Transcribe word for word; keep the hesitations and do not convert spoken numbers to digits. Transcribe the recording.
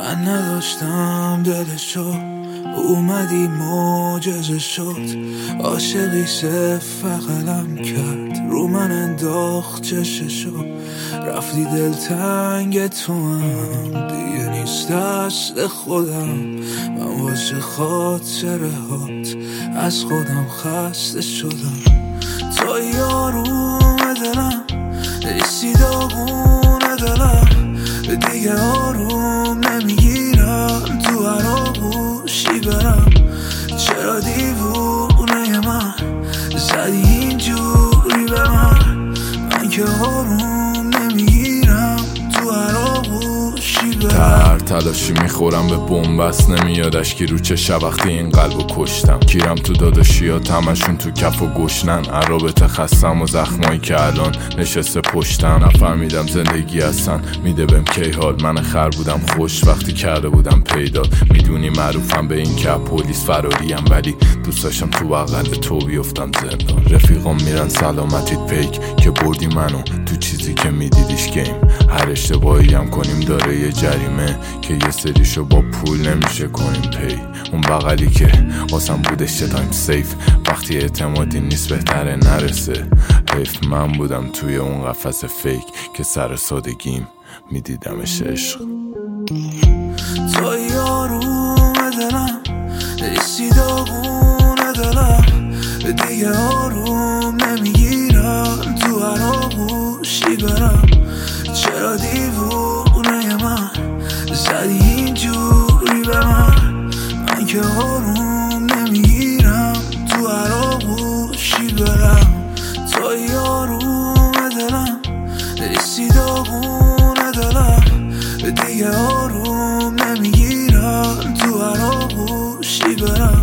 من نداشتم دلشو، اومدی معجزه شد. عاشقی صفر قلم کرد، رو من انداخت چششو. رفتی دلتنگ تو هم دیگه نیست دست خودم. من واسه خاطره هات از خودم خسته شدم. تو یاروم دلم، ایسی داغون دلم، دیگه آروم نمیگیرم تو هر آغوشی برم. چرا دیوونه من زدی اینجوری به من؟ من که آروم نمیگیرم تو هر آغوشی برم. تر تلاشی میخورم به بومبست، نمیادش که رو چه وقتی این قلبو کشتم. کیرم تو داداشیا همشون تو کف و گشنن، عرابت خستم و زخمایی که الان نشسته پشتم. نفهمیدم زندگی هستن میده بهم کی حال. من خر بودم خوش وقتی کرده بودم پیدا. میدونی معروفم به این که پلیس فراریم، ولی دوست داشتم تو بغل تو بیفتم زندان. رفیقام میرن سلامتیت پیک که بردی منو تو چیزی که میدیدیش گیم. هر اشتباهی هم کنیم داره یه جریمه که یه سریشو با پول نمیشه کنیم پی. اون بغلی که واسم بودش چه تایم سیف، وقتی اعتمادی نیست بهتره نرسه. حیف من بودم توی اون قفس فیک که سر سادگیم میدیدمش عشق. تو یاروم دلم، ایسی داغون دلم، دیگه آروم نمیگیرم تو هر آغوشی برم. چرا دیوونه من زدی اینجوری به من؟ من که آروم نمیگیرم تو هر آغوشی برم. تو یاروم دلم، ایسی داغون دلم، دیگه آروم نمیگیرم تو هر آغوشی برم.